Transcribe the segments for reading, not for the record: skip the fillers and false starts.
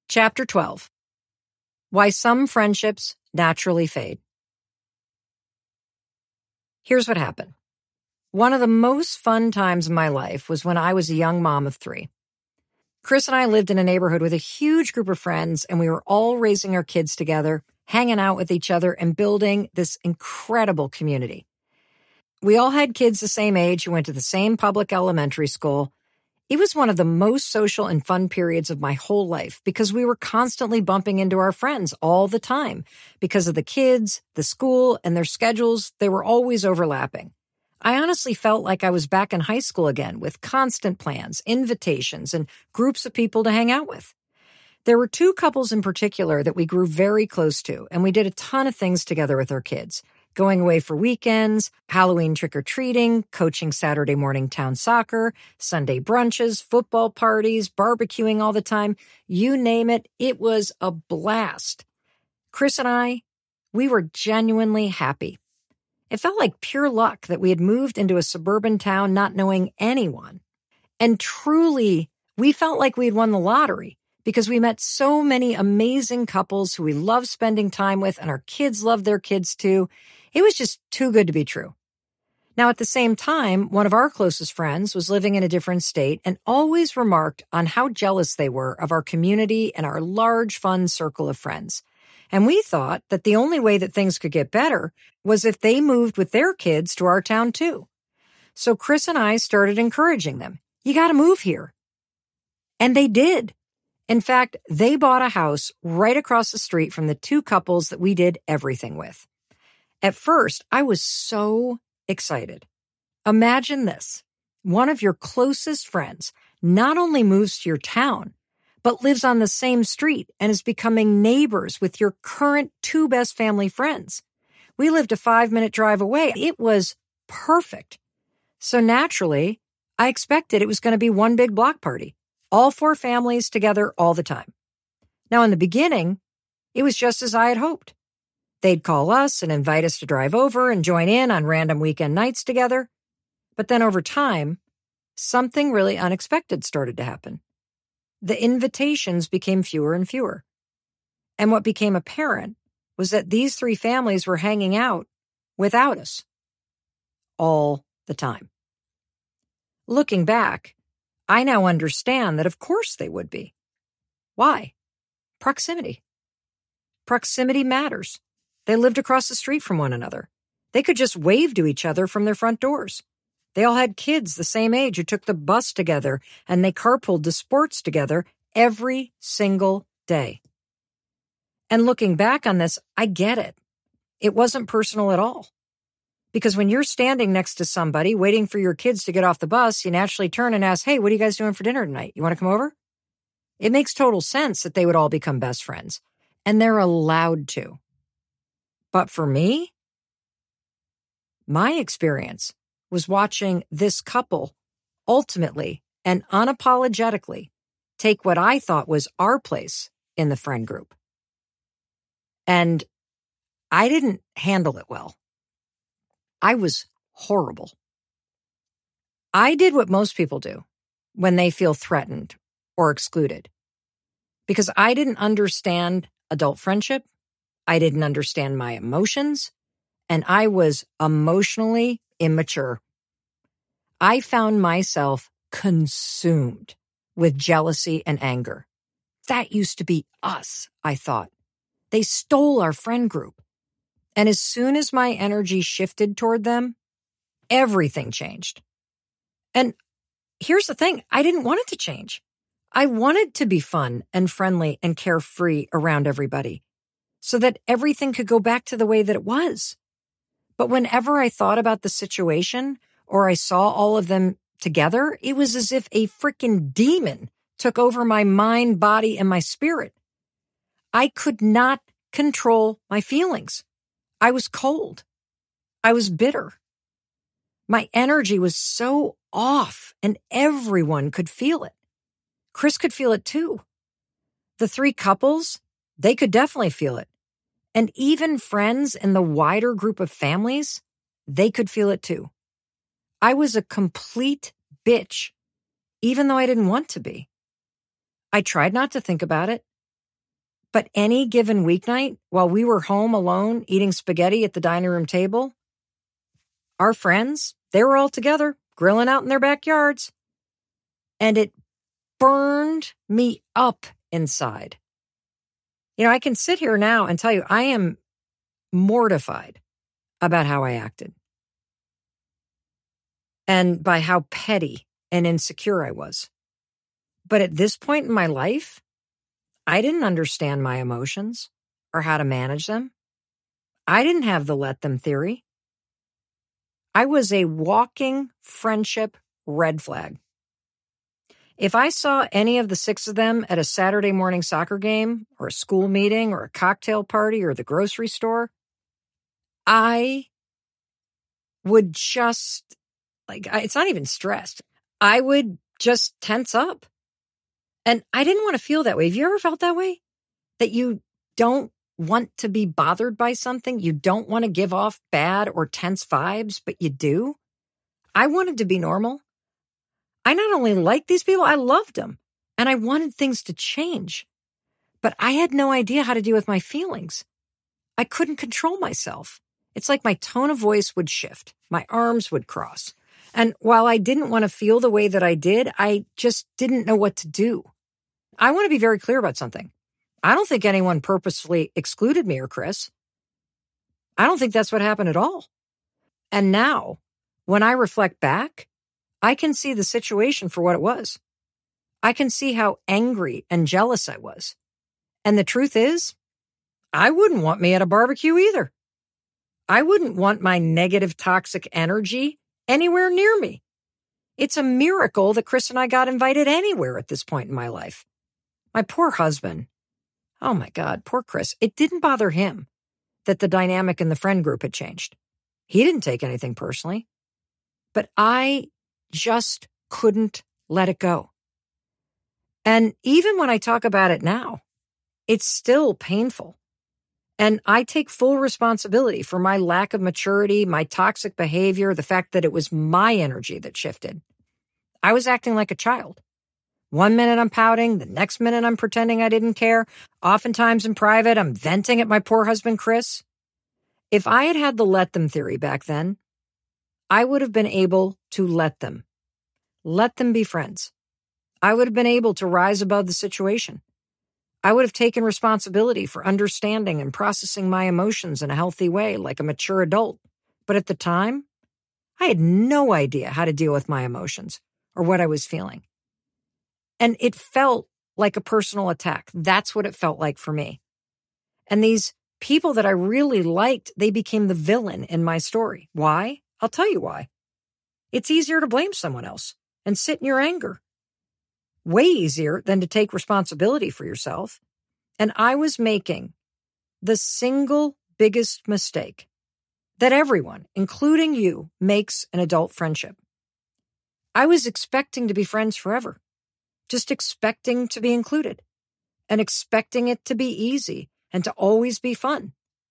Chapter 12. Why Some Friendships Naturally Fade. Here's what happened. One of the most fun times of my life was when I was a young mom of 3. Chris and I lived in a neighborhood with a huge group of friends, and we were all raising our kids together, hanging out with each other, and building this incredible community. We all had kids the same age who went to the same public elementary school. It was one of the most social and fun periods of my whole life because we were constantly bumping into our friends all the time. Because of the kids, the school, and their schedules, they were always overlapping. I honestly felt like I was back in high school again with constant plans, invitations, and groups of people to hang out with. There were 2 couples in particular that we grew very close to, and we did a ton of things together with our kids. Going away for weekends, Halloween trick-or-treating, coaching Saturday morning town soccer, Sunday brunches, football parties, barbecuing all the time. You name it, it was a blast. Chris and I, we were genuinely happy. It felt like pure luck that we had moved into a suburban town not knowing anyone. And truly, we felt like we had won the lottery because we met so many amazing couples who we loved spending time with, and our kids loved their kids too. It was just too good to be true. Now, at the same time, one of our closest friends was living in a different state and always remarked on how jealous they were of our community and our large, fun circle of friends. And we thought that the only way that things could get better was if they moved with their kids to our town too. So Chris and I started encouraging them. You got to move here. And they did. In fact, they bought a house right across the street from the 2 couples that we did everything with. At first, I was so excited. Imagine this. One of your closest friends not only moves to your town, but lives on the same street and is becoming neighbors with your current 2 best family friends. We lived a 5-minute drive away. It was perfect. So naturally, I expected it was going to be one big block party, all 4 families together all the time. Now, in the beginning, it was just as I had hoped. They'd call us and invite us to drive over and join in on random weekend nights together. But then over time, something really unexpected started to happen. The invitations became fewer and fewer. And what became apparent was that these 3 families were hanging out without us all the time. Looking back, I now understand that of course they would be. Why? Proximity. Proximity matters. They lived across the street from one another. They could just wave to each other from their front doors. They all had kids the same age who took the bus together, and they carpooled to sports together every single day. And looking back on this, I get it. It wasn't personal at all. Because when you're standing next to somebody waiting for your kids to get off the bus, you naturally turn and ask, hey, what are you guys doing for dinner tonight? You want to come over? It makes total sense that they would all become best friends, and they're allowed to. But for me, my experience was watching this couple ultimately and unapologetically take what I thought was our place in the friend group. And I didn't handle it well. I was horrible. I did what most people do when they feel threatened or excluded, because I didn't understand adult friendship. I didn't understand my emotions, and I was emotionally immature. I found myself consumed with jealousy and anger. That used to be us, I thought. They stole our friend group. And as soon as my energy shifted toward them, everything changed. And here's the thing, I didn't want it to change. I wanted to be fun and friendly and carefree around everybody, so that everything could go back to the way that it was. But whenever I thought about the situation or I saw all of them together, it was as if a freaking demon took over my mind, body, and my spirit. I could not control my feelings. I was cold. I was bitter. My energy was so off, and everyone could feel it. Chris could feel it too. The 3 couples, they could definitely feel it. And even friends in the wider group of families, they could feel it too. I was a complete bitch, even though I didn't want to be. I tried not to think about it. But any given weeknight, while we were home alone eating spaghetti at the dining room table, our friends, they were all together, grilling out in their backyards. And it burned me up inside. I can sit here now and tell you I am mortified about how I acted and by how petty and insecure I was. But at this point in my life, I didn't understand my emotions or how to manage them. I didn't have the let them theory. I was a walking friendship red flag. If I saw any of the 6 of them at a Saturday morning soccer game or a school meeting or a cocktail party or the grocery store, I would just, it's not even stressed. I would just tense up. And I didn't want to feel that way. Have you ever felt that way? That you don't want to be bothered by something? You don't want to give off bad or tense vibes, but you do? I wanted to be normal. I not only liked these people, I loved them. And I wanted things to change. But I had no idea how to deal with my feelings. I couldn't control myself. It's like my tone of voice would shift. My arms would cross. And while I didn't want to feel the way that I did, I just didn't know what to do. I want to be very clear about something. I don't think anyone purposefully excluded me or Chris. I don't think that's what happened at all. And now, when I reflect back, I can see the situation for what it was. I can see how angry and jealous I was. And the truth is, I wouldn't want me at a barbecue either. I wouldn't want my negative, toxic energy anywhere near me. It's a miracle that Chris and I got invited anywhere at this point in my life. My poor husband. Oh my God, poor Chris. It didn't bother him that the dynamic in the friend group had changed. He didn't take anything personally. But I just couldn't let it go. And even when I talk about it now, it's still painful. And I take full responsibility for my lack of maturity, my toxic behavior, the fact that it was my energy that shifted. I was acting like a child. One minute I'm pouting, the next minute I'm pretending I didn't care. Oftentimes in private, I'm venting at my poor husband, Chris. If I had had the let them theory back then, I would have been able to let them be friends. I would have been able to rise above the situation. I would have taken responsibility for understanding and processing my emotions in a healthy way, like a mature adult. But at the time, I had no idea how to deal with my emotions or what I was feeling. And it felt like a personal attack. That's what it felt like for me. And these people that I really liked, they became the villain in my story. Why? I'll tell you why. It's easier to blame someone else and sit in your anger. Way easier than to take responsibility for yourself. And I was making the single biggest mistake that everyone, including you, makes in adult friendship. I was expecting to be friends forever, just expecting to be included and expecting it to be easy and to always be fun.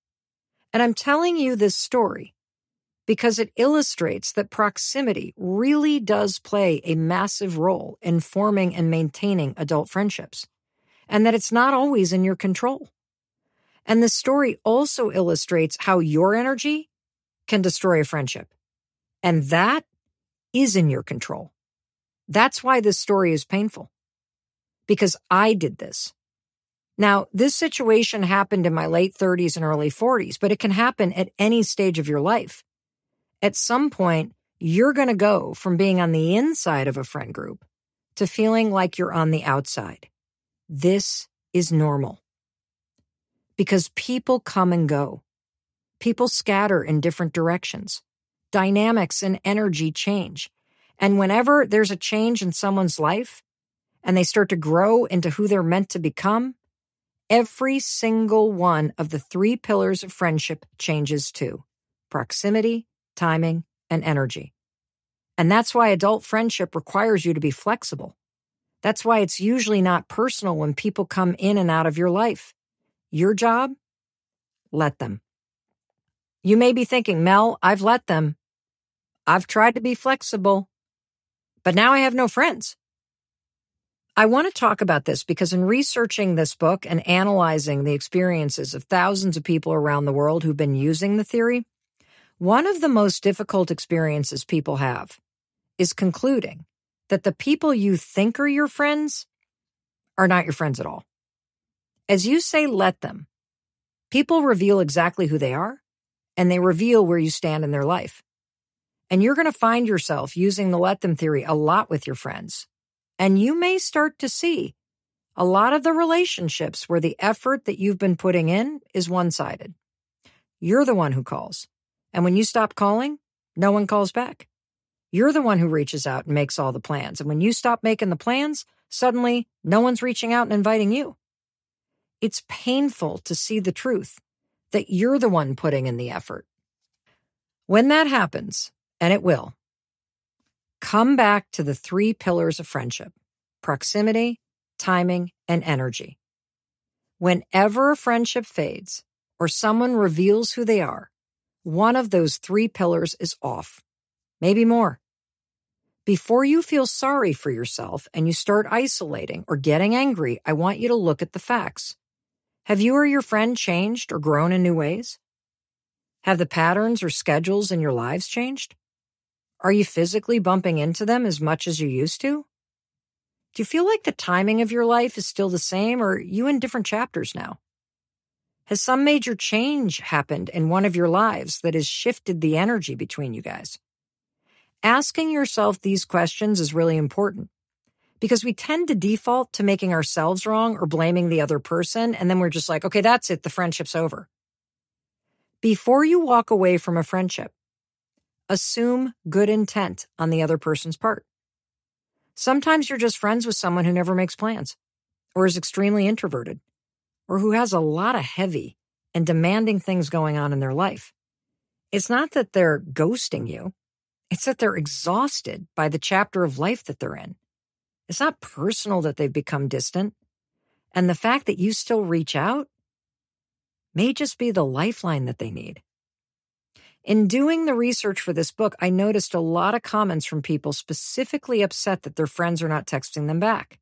And I'm telling you this story because it illustrates that proximity really does play a massive role in forming and maintaining adult friendships, and that it's not always in your control. And the story also illustrates how your energy can destroy a friendship, and that is in your control. That's why this story is painful, because I did this. Now, this situation happened in my late 30s and early 40s, but it can happen at any stage of your life. At some point, you're going to go from being on the inside of a friend group to feeling like you're on the outside. This is normal. Because people come and go. People scatter in different directions. Dynamics and energy change. And whenever there's a change in someone's life and they start to grow into who they're meant to become, every single one of the 3 pillars of friendship changes too. Proximity, timing, and energy. And that's why adult friendship requires you to be flexible. That's why it's usually not personal when people come in and out of your life. Your job? Let them. You may be thinking, Mel, I've let them. I've tried to be flexible, but now I have no friends. I want to talk about this because in researching this book and analyzing the experiences of thousands of people around the world who've been using the theory, one of the most difficult experiences people have is concluding that the people you think are your friends are not your friends at all. As you say, let them. People reveal exactly who they are, and they reveal where you stand in their life. And you're going to find yourself using the let them theory a lot with your friends. And you may start to see a lot of the relationships where the effort that you've been putting in is one-sided. You're the one who calls. And when you stop calling, no one calls back. You're the one who reaches out and makes all the plans. And when you stop making the plans, suddenly no one's reaching out and inviting you. It's painful to see the truth that you're the one putting in the effort. When that happens, and it will, come back to the 3 pillars of friendship: proximity, timing, and energy. Whenever a friendship fades or someone reveals who they are, one of those 3 pillars is off, maybe more. Before you feel sorry for yourself and you start isolating or getting angry, I want you to look at the facts. Have you or your friend changed or grown in new ways? Have the patterns or schedules in your lives changed? Are you physically bumping into them as much as you used to? Do you feel like the timing of your life is still the same, or are you in different chapters now? Has some major change happened in one of your lives that has shifted the energy between you guys? Asking yourself these questions is really important because we tend to default to making ourselves wrong or blaming the other person, and then we're just like, okay, that's it, the friendship's over. Before you walk away from a friendship, assume good intent on the other person's part. Sometimes you're just friends with someone who never makes plans, or is extremely introverted, or who has a lot of heavy and demanding things going on in their life. It's not that they're ghosting you. It's that they're exhausted by the chapter of life that they're in. It's not personal that they've become distant. And the fact that you still reach out may just be the lifeline that they need. In doing the research for this book, I noticed a lot of comments from people specifically upset that their friends are not texting them back.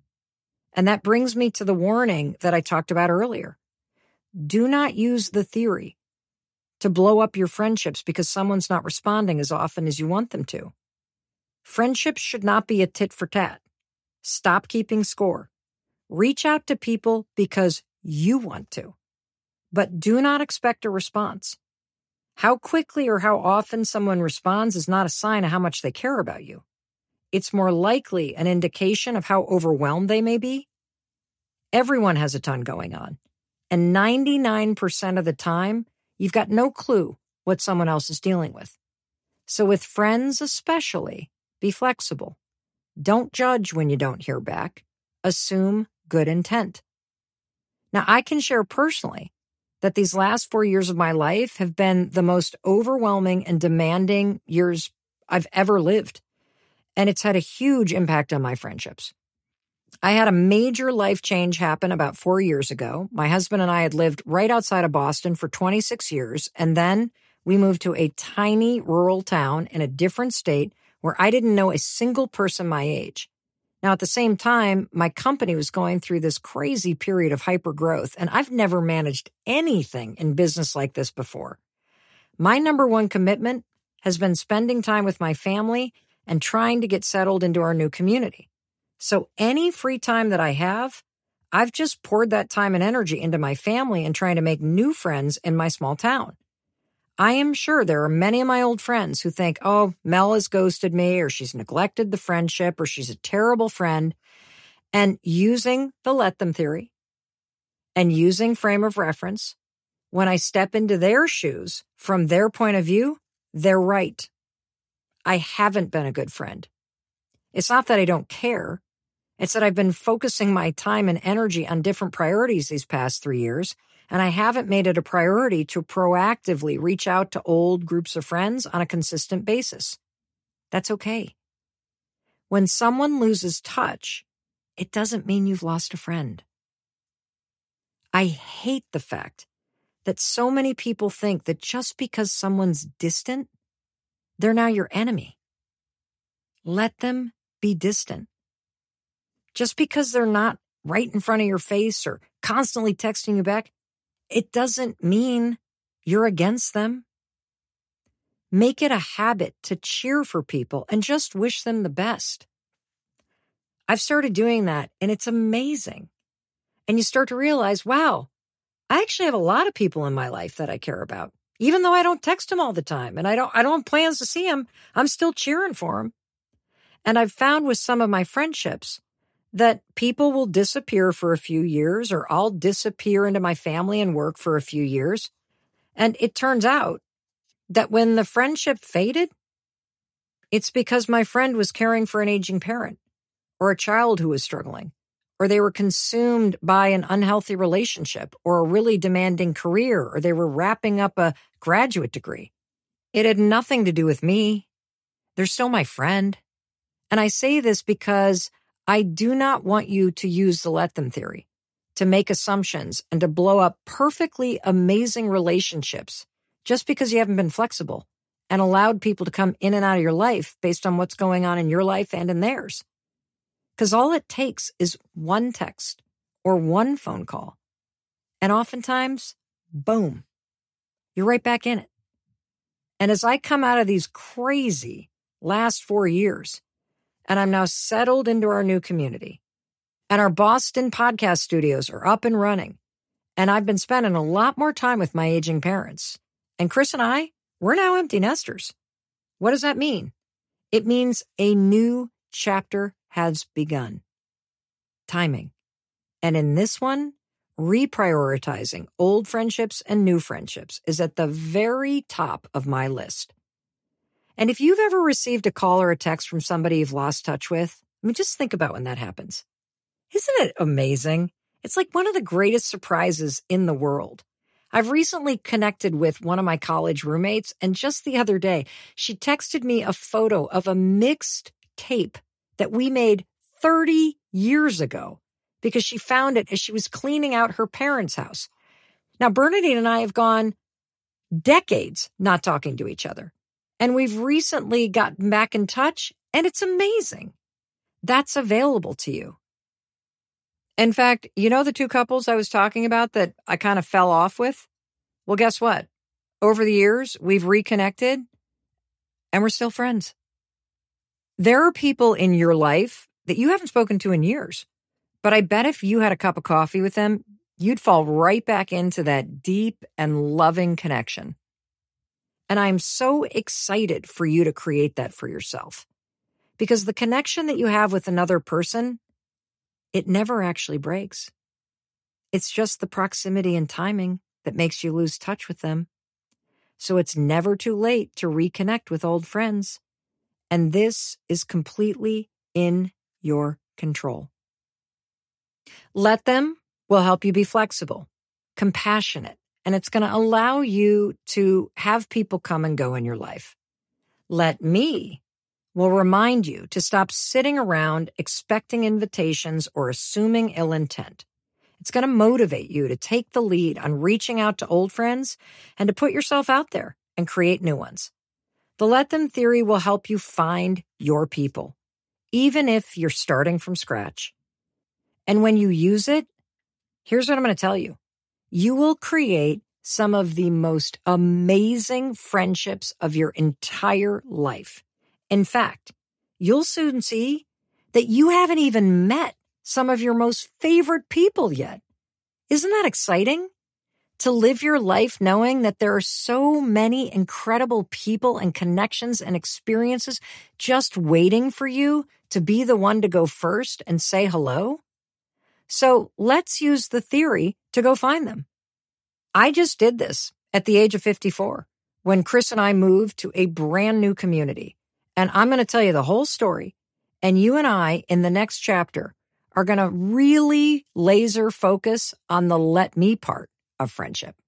And that brings me to the warning that I talked about earlier. Do not use the theory to blow up your friendships because someone's not responding as often as you want them to. Friendships should not be a tit for tat. Stop keeping score. Reach out to people because you want to, but do not expect a response. How quickly or how often someone responds is not a sign of how much they care about you. It's more likely an indication of how overwhelmed they may be. Everyone has a ton going on, and 99% of the time, you've got no clue what someone else is dealing with. So with friends especially, be flexible. Don't judge when you don't hear back. Assume good intent. Now, I can share personally that these last 4 years of my life have been the most overwhelming and demanding years I've ever lived. And it's had a huge impact on my friendships. I had a major life change happen about 4 years ago. My husband and I had lived right outside of Boston for 26 years, and then we moved to a tiny rural town in a different state where I didn't know a single person my age. Now, at the same time, my company was going through this crazy period of hypergrowth, and I've never managed anything in business like this before. My number one commitment has been spending time with my family and trying to get settled into our new community. So any free time that I have, I've just poured that time and energy into my family and trying to make new friends in my small town. I am sure there are many of my old friends who think, oh, Mel has ghosted me, or she's neglected the friendship, or she's a terrible friend. And using the let them theory and using frame of reference, when I step into their shoes from their point of view, they're right. I haven't been a good friend. It's not that I don't care. It's that I've been focusing my time and energy on different priorities these past 3 years, and I haven't made it a priority to proactively reach out to old groups of friends on a consistent basis. That's okay. When someone loses touch, it doesn't mean you've lost a friend. I hate the fact that so many people think that just because someone's distant, they're now your enemy. Let them be distant. Just because they're not right in front of your face or constantly texting you back, it doesn't mean you're against them. Make it a habit to cheer for people and just wish them the best. I've started doing that, and it's amazing. And you start to realize, wow, I actually have a lot of people in my life that I care about. Even though I don't text them all the time and I don't have plans to see them, I'm still cheering for them. And I've found with some of my friendships that people will disappear for a few years, or I'll disappear into my family and work for a few years. And it turns out that when the friendship faded, it's because my friend was caring for an aging parent or a child who was struggling, or they were consumed by an unhealthy relationship or a really demanding career, or they were wrapping up a graduate degree. It had nothing to do with me. They're still my friend. And I say this because I do not want you to use the let them theory to make assumptions and to blow up perfectly amazing relationships just because you haven't been flexible and allowed people to come in and out of your life based on what's going on in your life and in theirs. Because all it takes is one text or one phone call. And oftentimes, boom, you're right back in it. And as I come out of these crazy last 4 years, and I'm now settled into our new community, and our Boston podcast studios are up and running, and I've been spending a lot more time with my aging parents. And Chris and I, we're now empty nesters. What does that mean? It means a new chapter has begun. Timing. And in this one, reprioritizing old friendships and new friendships is at the very top of my list. And if you've ever received a call or a text from somebody you've lost touch with, I mean, just think about when that happens. Isn't it amazing? It's like one of the greatest surprises in the world. I've recently connected with one of my college roommates, and just the other day, she texted me a photo of a mixed tape that we made 30 years ago because she found it as she was cleaning out her parents' house. Now, Bernadine and I have gone decades not talking to each other, and we've recently gotten back in touch, and it's amazing. That's available to you. In fact, you know the two couples I was talking about that I kind of fell off with? Well, guess what? Over the years, we've reconnected, and we're still friends. There are people in your life that you haven't spoken to in years, but I bet if you had a cup of coffee with them, you'd fall right back into that deep and loving connection. And I'm so excited for you to create that for yourself, because the connection that you have with another person, it never actually breaks. It's just the proximity and timing that makes you lose touch with them. So it's never too late to reconnect with old friends. And this is completely in your control. Let them will help you be flexible, compassionate, and it's going to allow you to have people come and go in your life. Let me will remind you to stop sitting around expecting invitations or assuming ill intent. It's going to motivate you to take the lead on reaching out to old friends and to put yourself out there and create new ones. The let them theory will help you find your people, even if you're starting from scratch. And when you use it, here's what I'm going to tell you. You will create some of the most amazing friendships of your entire life. In fact, you'll soon see that you haven't even met some of your most favorite people yet. Isn't that exciting? To live your life knowing that there are so many incredible people and connections and experiences just waiting for you to be the one to go first and say hello. So let's use the theory to go find them. I just did this at the age of 54 when Chris and I moved to a brand new community. And I'm going to tell you the whole story. And you and I, in the next chapter, are going to really laser focus on the let me part of friendship.